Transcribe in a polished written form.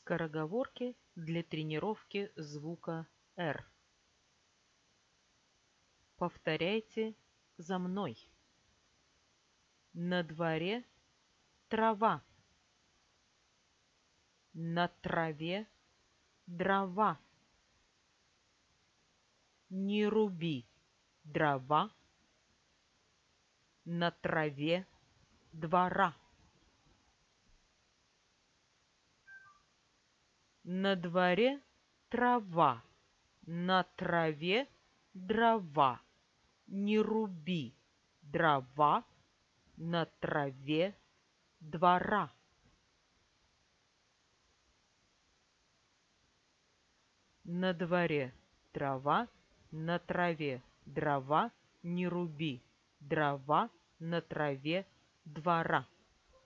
Скороговорки для тренировки звука «Р». Повторяйте за мной. На дворе трава. На траве дрова. Не руби дрова на траве двора. На дворе трава, на траве дрова. Не руби дрова на траве двора. На дворе трава, на траве дрова. Не руби дрова на траве двора.